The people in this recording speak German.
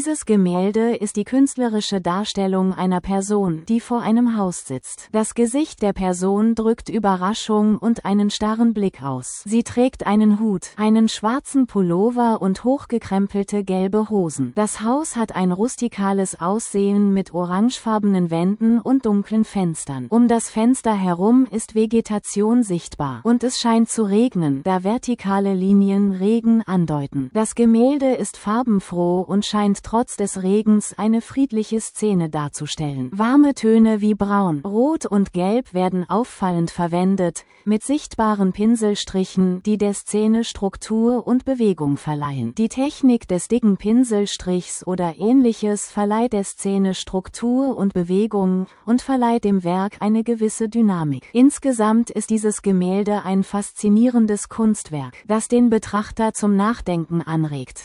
Dieses Gemälde ist die künstlerische Darstellung einer Person, die vor einem Haus sitzt. Das Gesicht der Person drückt Überraschung und einen starren Blick aus. Sie trägt einen Hut, einen schwarzen Pullover und hochgekrempelte gelbe Hosen. Das Haus hat ein rustikales Aussehen mit orangefarbenen Wänden und dunklen Fenstern. Um das Fenster herum ist Vegetation sichtbar. Und es scheint zu regnen, da vertikale Linien Regen andeuten. Das Gemälde ist farbenfroh und scheint trotz des Regens eine friedliche Szene darzustellen. Warme Töne wie Braun, Rot und Gelb werden auffallend verwendet, mit sichtbaren Pinselstrichen, die der Szene Struktur und Bewegung verleihen. Die Technik des dicken Pinselstrichs oder ähnliches verleiht der Szene Struktur und Bewegung und verleiht dem Werk eine gewisse Dynamik. Insgesamt ist dieses Gemälde ein faszinierendes Kunstwerk, das den Betrachter zum Nachdenken anregt.